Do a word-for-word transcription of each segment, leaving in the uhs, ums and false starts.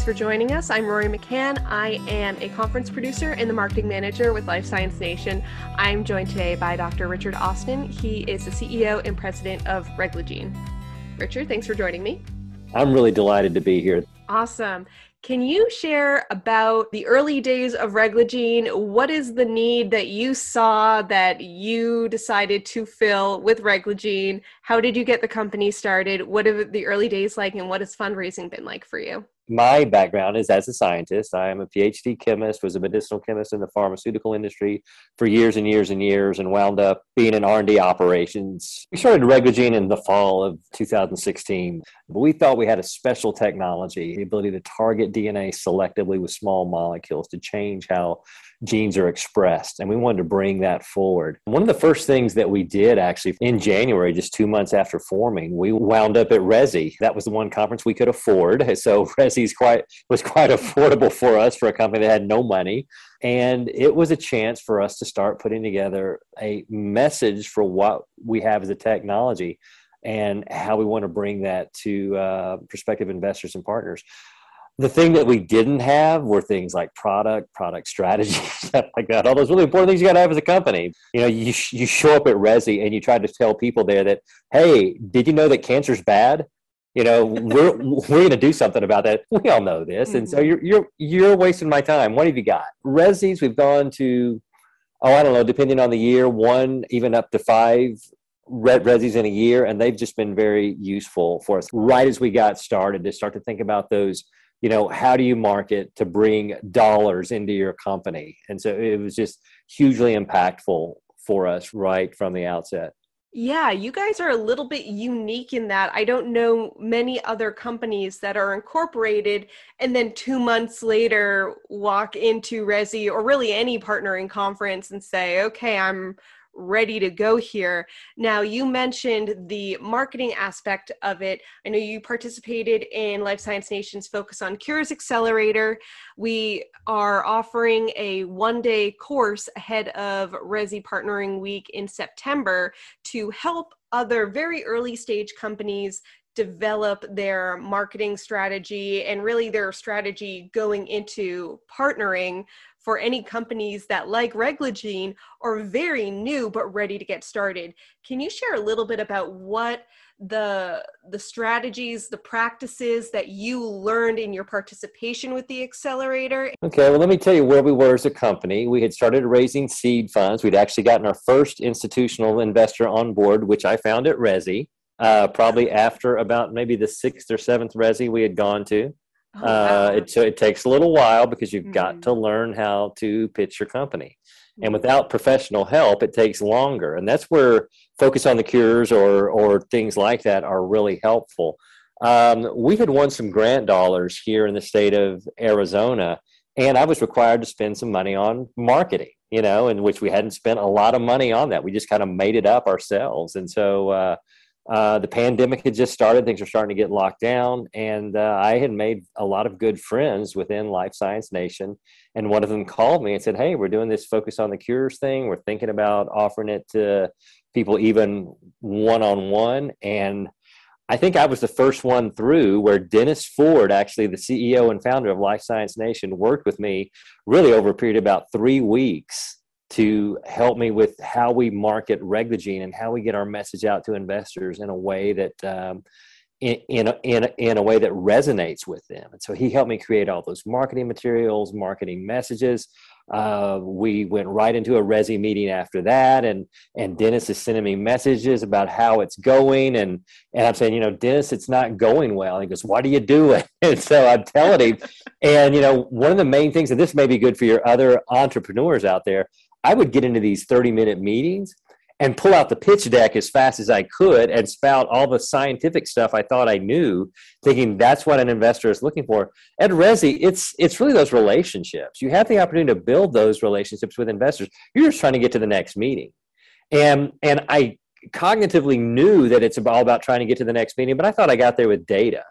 Thanks for joining us. I'm Rory McCann. I am a conference producer and the marketing manager with Life Science Nation. I'm joined today by Doctor Richard Austin. He is the C E O and president of Reglogene. Richard, thanks for joining me. I'm really delighted to be here. Awesome. Can you share about the early days of Reglogene? What is the need that you saw that you decided to fill with Reglogene? How did you get the company started? What are the early days like, and what has fundraising been like for you? My background is as a scientist. I am a PhD chemist, was a medicinal chemist in the pharmaceutical industry for years and years and years, and wound up being in R and D operations. We started Reglogene in the fall of two thousand sixteen, but we thought we had a special technology, the ability to target D N A selectively with small molecules to change how genes are expressed, and we wanted to bring that forward. One of the first things that we did actually in January, just two months after forming, we wound up at Resi. That was the one conference we could afford, so Resi's quite was quite affordable for us for a company that had no money, and it was a chance for us to start putting together a message for what we have as a technology and how we want to bring that to uh, prospective investors and partners. The thing that we didn't have were things like product, product strategy, stuff like that. All those really important things you got to have as a company. You know, you sh- you show up at Resi and you try to tell people there that, hey, did you know that cancer's bad? You know, we're we're going to do something about that. We all know this, mm-hmm. and so you're you're you're wasting my time. What have you got? Resis, we've gone to, oh, I don't know, depending on the year, one even up to five Red Resis in a year, and they've just been very useful for us. Right as we got started, to start to think about those. You know, how do you market to bring dollars into your company? And so it was just hugely impactful for us right from the outset. Yeah, you guys are a little bit unique in that I don't know many other companies that are incorporated and then two months later walk into Resi or really any partnering conference and say, okay, I'm ready to go here. Now, you mentioned the marketing aspect of it. I know you participated in Life Science Nation's Focus on Cures Accelerator. We are offering a one-day course ahead of Resi Partnering Week in September to help other very early stage companies develop their marketing strategy and really their strategy going into partnering for any companies that, like Reglogene, are very new but ready to get started. Can you share a little bit about what the the strategies, the practices that you learned in your participation with the accelerator? Okay, well, let me tell you where we were as a company. We had started raising seed funds. We'd actually gotten our first institutional investor on board, which I found at Resi, uh, probably after about maybe the sixth or seventh Resi we had gone to. Oh, wow. uh, it, so it takes a little while because you've mm-hmm. got to learn how to pitch your company. Mm-hmm. And without professional help, it takes longer. And that's where Focus on the Cures or or things like that are really helpful. Um, we had won some grant dollars here in the state of Arizona, and I was required to spend some money on marketing, you know, in which we hadn't spent a lot of money on that. We just kind of made it up ourselves. And so uh Uh, the pandemic had just started. Things were starting to get locked down. And uh, I had made a lot of good friends within Life Science Nation. And one of them called me and said, hey, we're doing this Focus on the Cures thing. We're thinking about offering it to people even one-on-one. And I think I was the first one through where Dennis Ford, actually the C E O and founder of Life Science Nation, worked with me really over a period of about three weeks to help me with how we market Reglogene and how we get our message out to investors in a way that um, in in a, in, a, in a way that resonates with them. And so he helped me create all those marketing materials, marketing messages. Uh, we went right into a Resi meeting after that, and and Dennis is sending me messages about how it's going, and and I'm saying, you know, Dennis, it's not going well. And he goes, what are you doing? And so I'm telling him, and you know, one of the main things, and this may be good for your other entrepreneurs out there, I would get into these thirty-minute meetings and pull out the pitch deck as fast as I could and spout all the scientific stuff I thought I knew, thinking that's what an investor is looking for. At Resi, it's it's really those relationships. You have the opportunity to build those relationships with investors. You're just trying to get to the next meeting. And, and I cognitively knew that it's all about trying to get to the next meeting, but I thought I got there with data.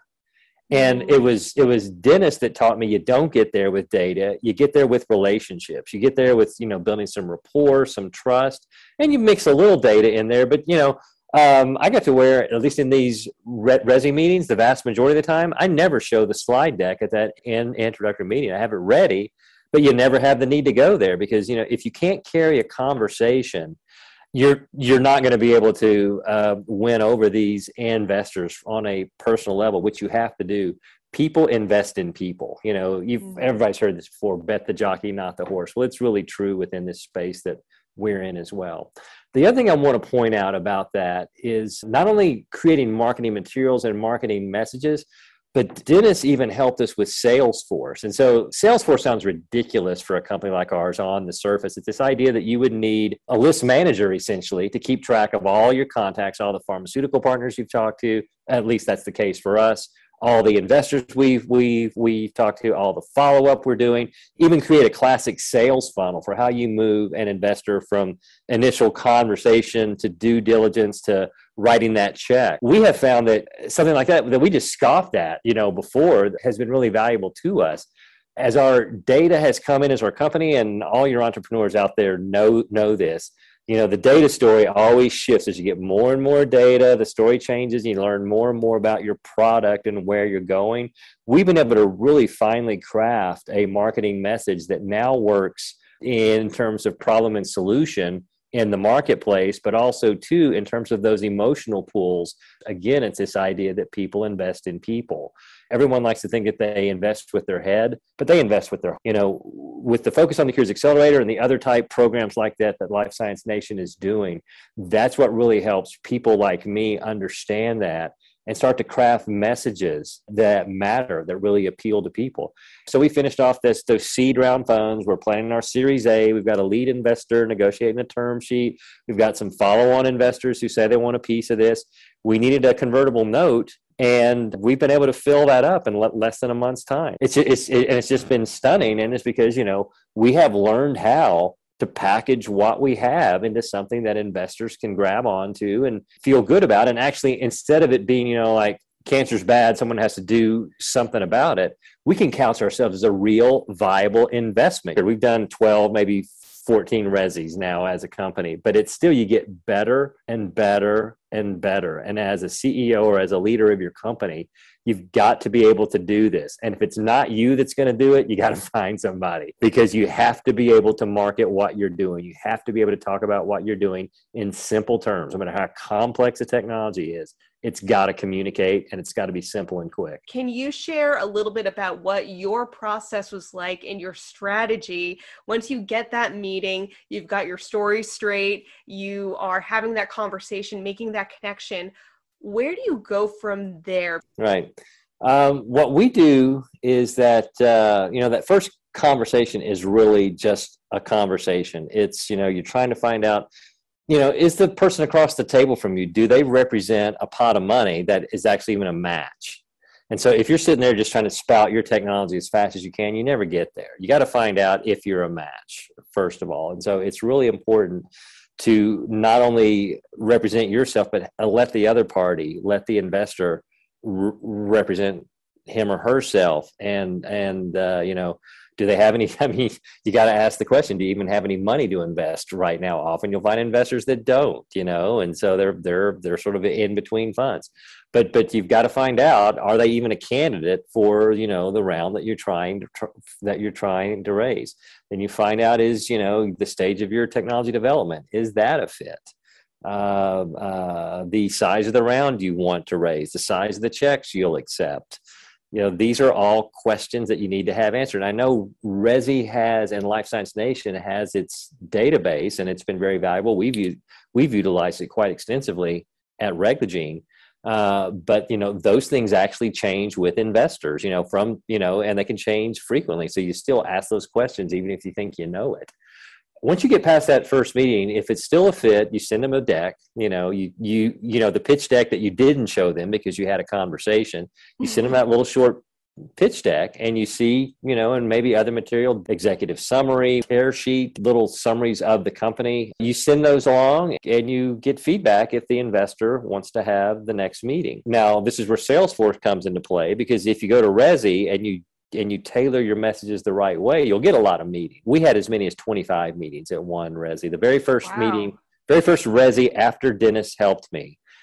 And it was it was Dennis that taught me you don't get there with data. You get there with relationships. You get there with, you know, building some rapport, some trust, and you mix a little data in there. But, you know, Um, I got to where, at least in these Re- Resi meetings, the vast majority of the time, I never show the slide deck at that in introductory meeting. I have it ready, but you never have the need to go there because, you know, if you can't carry a conversation, you're you're not going to be able to uh, win over these investors on a personal level, which you have to do. People invest in people. You know, you've mm-hmm. everybody's heard this before. Bet the jockey, not the horse. Well, it's really true within this space that we're in as well. The other thing I want to point out about that is not only creating marketing materials and marketing messages, but Dennis even helped us with Salesforce. And so Salesforce sounds ridiculous for a company like ours on the surface. It's this idea that you would need a list manager essentially to keep track of all your contacts, all the pharmaceutical partners you've talked to. At least that's the case for us. All the investors we've, we've, we've talked to, all the follow-up we're doing, even create a classic sales funnel for how you move an investor from initial conversation to due diligence to writing that check. We have found that something like that, that we just scoffed at, you know, before has been really valuable to us. As our data has come in as our company, and all your entrepreneurs out there know, know this, you know, the data story always shifts as you get more and more data, the story changes, you learn more and more about your product and where you're going. We've been able to really finely craft a marketing message that now works in terms of problem and solution in the marketplace, but also too in terms of those emotional pools. Again, it's this idea that people invest in people. Everyone likes to think that they invest with their head, but they invest with their, you know, with the Focus on the Cures Accelerator and the other type programs like that that Life Science Nation is doing. That's what really helps people like me understand that and start to craft messages that matter, that really appeal to people. So we finished off this those seed round funds. We're planning our Series A. We've got a lead investor negotiating a term sheet. We've got some follow-on investors who say they want a piece of this. We needed a convertible note, and we've been able to fill that up in less than a month's time. It's it's it, and it's just been stunning, and it's because, you know, we have learned how to package what we have into something that investors can grab onto and feel good about. And actually, instead of it being, you know, like cancer's bad, someone has to do something about it, we can count ourselves as a real viable investment. We've done twelve, maybe fourteen Resis now as a company, but it's still, you get better and better and better. And as a C E O or as a leader of your company, you've got to be able to do this. And if it's not you that's going to do it, you got to find somebody, because you have to be able to market what you're doing. You have to be able to talk about what you're doing in simple terms. No matter how complex the technology is, it's got to communicate, and it's got to be simple and quick. Can you share a little bit about what your process was like and your strategy once you get that meeting, you've got your story straight, you are having that conversation, making that connection? Where do you go from there? Right. Um, what we do is that, uh, you know, that first conversation is really just a conversation. It's, you know, you're trying to find out, you know, is the person across the table from you, do they represent a pot of money that is actually even a match? And so if you're sitting there just trying to spout your technology as fast as you can, you never get there. You got to find out if you're a match, first of all. And so it's really important to not only represent yourself, but let the other party, let the investor r- represent him or herself. And, and uh, you know, do they have any, I mean, you got to ask the question, do you even have any money to invest right now? Often you'll find investors that don't, you know, and so they're, they're, they're sort of in between funds. But, but you've got to find out, are they even a candidate for, you know, the round that you're trying to, tr- that you're trying to raise? Then you find out, is, you know, the stage of your technology development, is that a fit? Uh, uh, the size of the round you want to raise, the size of the checks you'll accept. You know, these are all questions that you need to have answered. And I know Resi has, and Life Science Nation has its database, and it's been very valuable. We've used, we've utilized it quite extensively at Reglogene. Uh, but, you know, those things actually change with investors, you know, from, you know, and they can change frequently. So you still ask those questions, even if you think you know it. Once you get past that first meeting, if it's still a fit, you send them a deck, you know, you, you, you know, the pitch deck that you didn't show them because you had a conversation, you send them that little short pitch deck, and you see, you know, and maybe other material, executive summary, tear sheet, little summaries of the company. You send those along and you get feedback if the investor wants to have the next meeting. Now, this is where Salesforce comes into play, because if you go to Resi and you and you tailor your messages the right way, you'll get a lot of meetings. We had as many as twenty-five meetings at one Resi. The very first wow. meeting, very first Resi after Dennis helped me,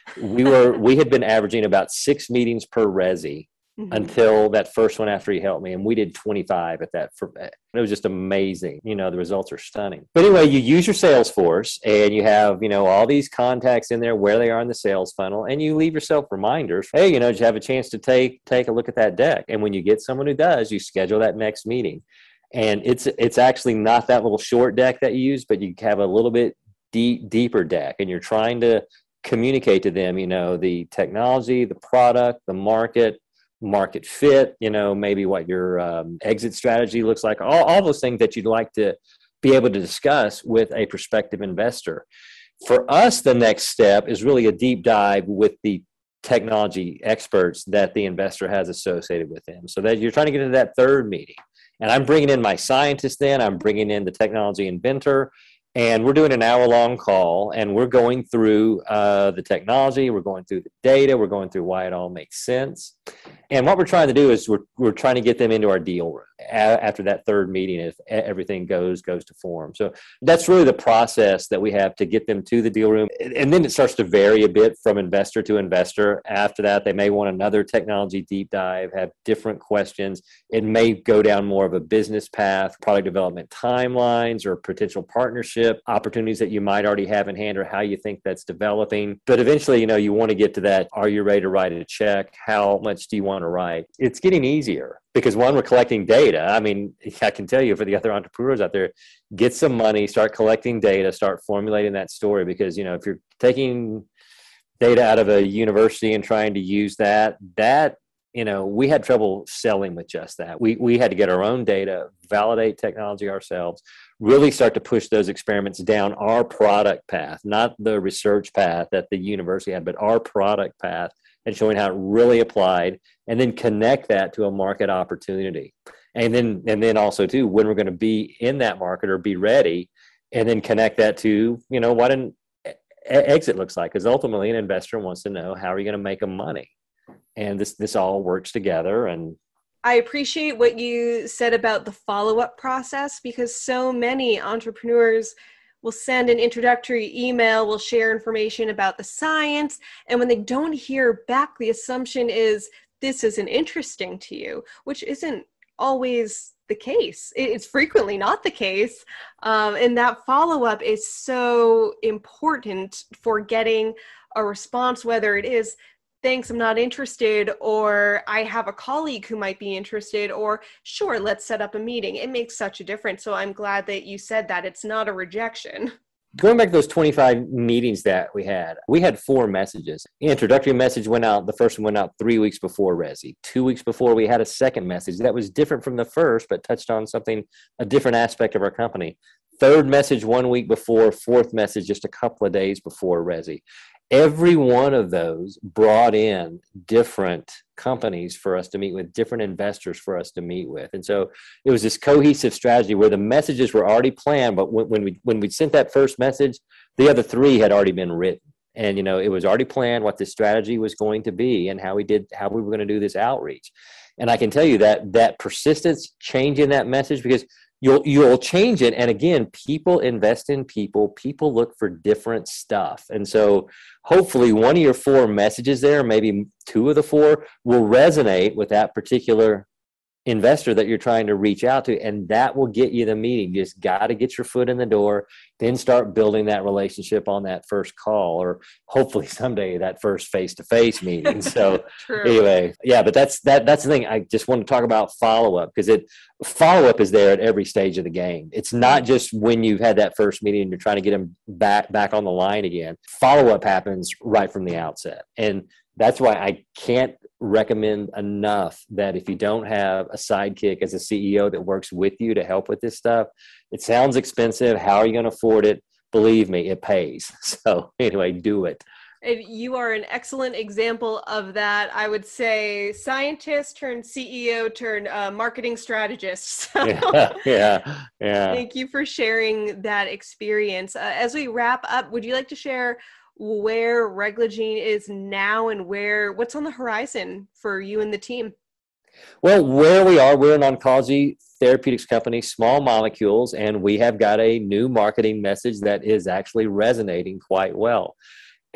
we were we had been averaging about six meetings per resi mm-hmm. until that first one after he helped me, and we did twenty-five at that. For, it was just amazing. You know, the results are stunning. But anyway, you use your Salesforce, and you have, you know, all these contacts in there where they are in the sales funnel, and you leave yourself reminders. Hey, you know, did you have a chance to take take a look at that deck? And when you get someone who does, you schedule that next meeting. And it's it's actually not that little short deck that you use, but you have a little bit deep deeper deck, and you're trying to communicate to them, you know, the technology, the product, the market, market fit, you know, maybe what your um, exit strategy looks like, all, all those things that you'd like to be able to discuss with a prospective investor. For us, the next step is really a deep dive with the technology experts that the investor has associated with them. So that you're trying to get into that third meeting. And I'm bringing in my scientist then, I'm bringing in the technology inventor, and we're doing an hour-long call, and we're going through uh, the technology, we're going through the data, we're going through why it all makes sense. And what we're trying to do is we're we're trying to get them into our deal room a- after that third meeting if everything goes goes to form. So that's really the process that we have to get them to the deal room. And then it starts to vary a bit from investor to investor. After that, they may want another technology deep dive, have different questions. It may go down more of a business path, product development timelines, or potential partnership opportunities that you might already have in hand, or how you think that's developing. But eventually, you know, you want to get to that, are you ready to write a check? How much do you want to write? It's getting easier because, one, we're collecting data. I mean, I can tell you for the other entrepreneurs out there, get some money, start collecting data, start formulating that story. Because, you know, if you're taking data out of a university and trying to use that, that, you know, we had trouble selling with just that. We we had to get our own data, validate technology ourselves, really start to push those experiments down our product path, not the research path that the university had, but our product path, and showing how it really applied, and then connect that to a market opportunity. And then and then also too, when we're going to be in that market or be ready, and then connect that to, you know, what an exit looks like. Because ultimately an investor wants to know, how are you going to make them money? And this this all works together. And I appreciate what you said about the follow-up process, because so many entrepreneurs will send an introductory email, will share information about the science, and when they don't hear back, the assumption is this isn't interesting to you, which isn't always the case. It's frequently not the case. Um, and that follow-up is so important for getting a response, whether it is, thanks, I'm not interested, or I have a colleague who might be interested, or sure, let's set up a meeting. It makes such a difference. So I'm glad that you said that it's not a rejection. Going back to those twenty-five meetings that we had, we had four messages. The introductory message went out, the first one went out three weeks before Resi. Two weeks before, we had a second message that was different from the first, but touched on something, a different aspect of our company. Third message one week before, fourth message just a couple of days before Resi. Every one of those brought in different companies for us to meet with, different investors for us to meet with. And so it was this cohesive strategy where the messages were already planned, but when, when we when we sent that first message, the other three had already been written. And, you know, it was already planned what this strategy was going to be and how we did, how we were going to do this outreach. And I can tell you that that persistence, changing that message, because You'll you'll change it. And again, people invest in people. People look for different stuff. And so hopefully one of your four messages there, maybe two of the four, will resonate with that particular investor that you're trying to reach out to. And that will get you the meeting. You just got to get your foot in the door, then start building that relationship on that first call, or hopefully someday that first face-to-face meeting. So anyway, yeah, but that's that that's the thing. I just want to talk about follow-up, because it follow-up is there at every stage of the game. It's not just when you've had that first meeting and you're trying to get them back back on the line again. Follow-up happens right from the outset. And that's why I can't recommend enough that if you don't have a sidekick as a C E O that works with you to help with this stuff, it sounds expensive. How are you going to afford it? Believe me, it pays. So anyway, do it. And you are an excellent example of that. I would say scientist turned C E O turned uh, marketing strategist. So yeah, yeah, yeah. Thank you for sharing that experience. Uh, as we wrap up, would you like to share where Reglogene is now and where what's on the horizon for you and the team? Well, where we are, we're an oncology therapeutics company, small molecules, and we have got a new marketing message that is actually resonating quite well.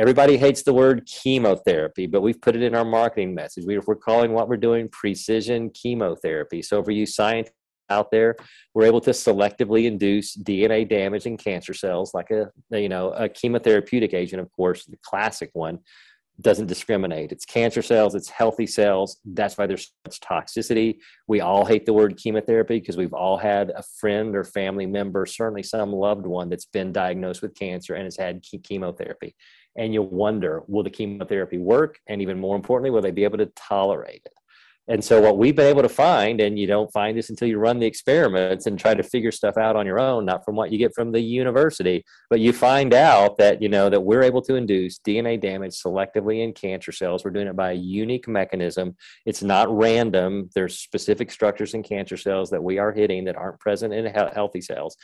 Everybody hates the word chemotherapy, but we've put it in our marketing message. We, we're calling what we're doing precision chemotherapy. So for you scientists out there, we're able to selectively induce D N A damage in cancer cells, like a, you know, a chemotherapeutic agent, of course, the classic one, doesn't discriminate. It's cancer cells, it's healthy cells. That's why there's such toxicity. We all hate the word chemotherapy because we've all had a friend or family member, certainly some loved one, that's been diagnosed with cancer and has had chemotherapy. And you'll wonder, will the chemotherapy work? And even more importantly, will they be able to tolerate it? And so what we've been able to find, and you don't find this until you run the experiments and try to figure stuff out on your own, not from what you get from the university, but you find out that, you know, that we're able to induce D N A damage selectively in cancer cells. We're doing it by a unique mechanism. It's not random. There's specific structures in cancer cells that we are hitting that aren't present in healthy cells.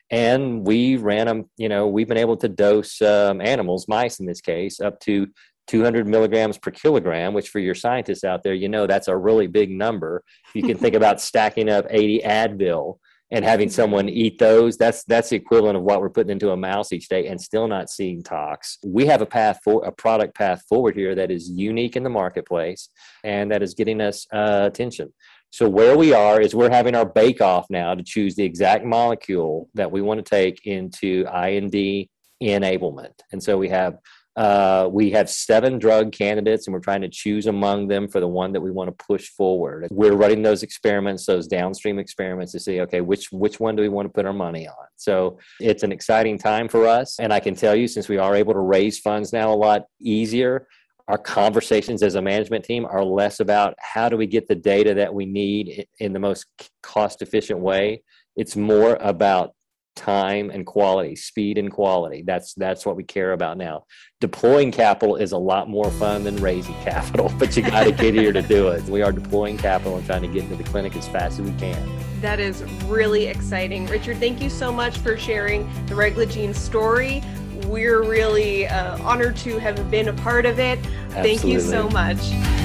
And we ran them, you know, we've been able to dose um, animals, mice in this case, up to two hundred milligrams per kilogram, which for your scientists out there, you know, that's a really big number. You can think about stacking up eighty Advil and having someone eat those. That's that's the equivalent of what we're putting into a mouse each day and still not seeing tox. We have a path for a product path forward here that is unique in the marketplace and that is getting us uh, attention. So where we are is we're having our bake off now to choose the exact molecule that we want to take into I N D enablement. And so we have Uh, we have seven drug candidates, and we're trying to choose among them for the one that we want to push forward. We're running those experiments, those downstream experiments to see, okay, which which one do we want to put our money on? So it's an exciting time for us. And I can tell you, since we are able to raise funds now a lot easier, our conversations as a management team are less about how do we get the data that we need in the most cost-efficient way. It's more about time and quality, speed and quality. That's that's what we care about now. Deploying capital is a lot more fun than raising capital, but you got to get here to do it. We are deploying capital and trying to get into the clinic as fast as we can. That is really exciting. Richard, thank you so much for sharing the Reglogene story. We're really uh, honored to have been a part of it. Absolutely. Thank you so much.